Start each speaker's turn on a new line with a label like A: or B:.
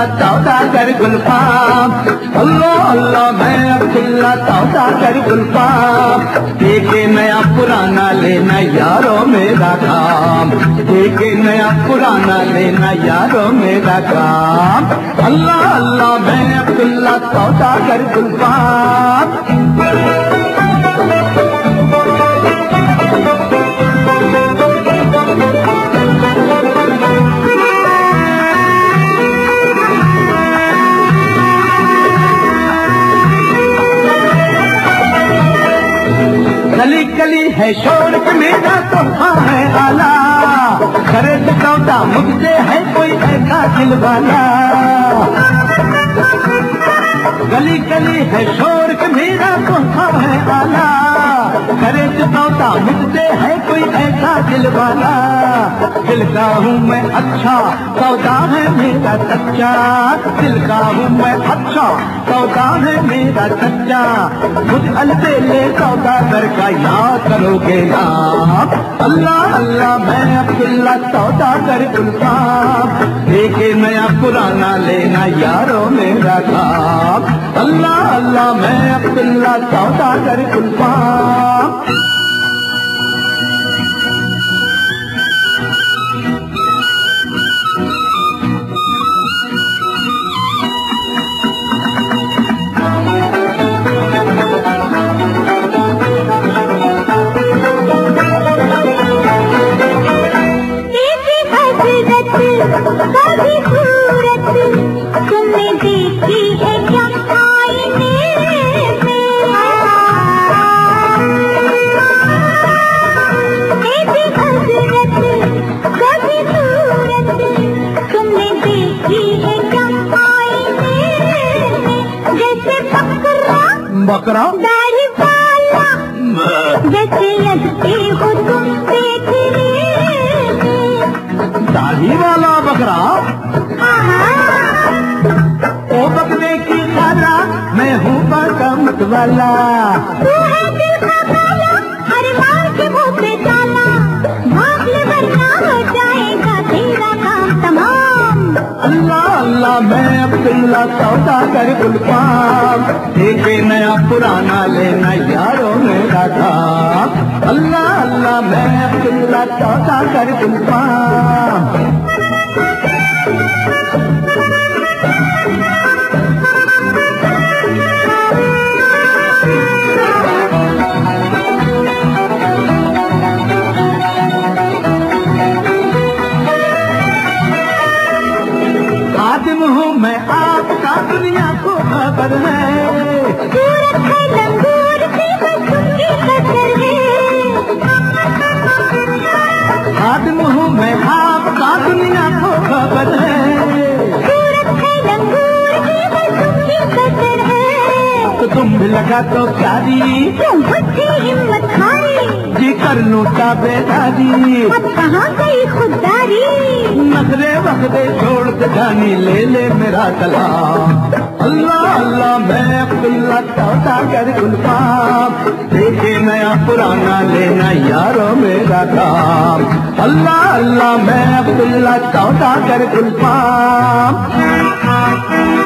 A: सौदागर गुलफाम, अल्लाह अल्लाह मैं अब्दुल्ला सौदागर गुलफाम। देखे नया पुराना लेना यारों मेरा काम, देखे नया पुराना लेना यारों मेरा काम। अल्लाह अल्लाह मैं अब्दुल्ला सौदागर गुलफाम। गली गली है शोर के मेरा तोहफा है आला, करे सौदा मुझसे है कोई ऐसा दिल वाला। गली गली है शोर के मेरा तोहफा है आला, करे सौदा मुझसे है कोई ऐसा दिल वाला। दिल का हूँ मैं अच्छा सौदा है मेरा सच्चा, दिल का हूँ मैं अच्छा सौदा है मेरा सच्चा। मुझ अलबेले सौदागर का याद करोगे ना, अल्लाह अल्लाह मैं अब्दुल्ला सौदागर गुलफाम। देखे नया पुराना लेना यारों मेरा काम, अल्लाह अल्लाह मैं अब्दुल्ला सौदागर गुलफाम।
B: कभी सूरत तुमने देखी है क्या आईने में? देखी हसरत कभी सूरत तुमने देखी है क्या आईने में? जैसे बकरा दाढ़ी वाला, जैसे लगते हो तुम देखने
A: दाढ़ी वाला बकरा। ओ बकरे की खाला मैं हूँ बकमत वाला।
B: तू है दिल का काला, हर मार के मुँह पे डाला, भाग ले वरना हो जाएगा तेरा काम तमाम।
A: अल्लाह अल्लाह मैं अब्दुल्ला सौदागर गुलफाम। देखे नया पुराना लेना यारों मेरा काम, अल्लाह अल्लाह मैं अब्दुल्ला सौदागर गुलफाम। खादिम हूँ मैं आपका दुनिया को खबर है,
B: सूरत है लंगूर से बस उनकी कदर है।
A: खादिम हूँ मैं आपका दुनिया को खबर है,
B: सूरत है लंगूर से बस उनकी कदर है।
A: तो तुम भी लगा तो प्यारी
B: तुम मुझसे हिम्मत हारी,
A: जी कर लूँ ताबेदारी।
B: अब कहाँ गई खुददारी,
A: नखरे वखरे छोड़ के जानी ले ले मेरा सलाम। अल्लाह अल्लाह मैं अब्दुल्ला सौदागर गुलफाम। देखे नया पुराना लेना यारों मेरा काम, अल्लाह अल्लाह मैं अब्दुल्ला सौदागर गुलफाम।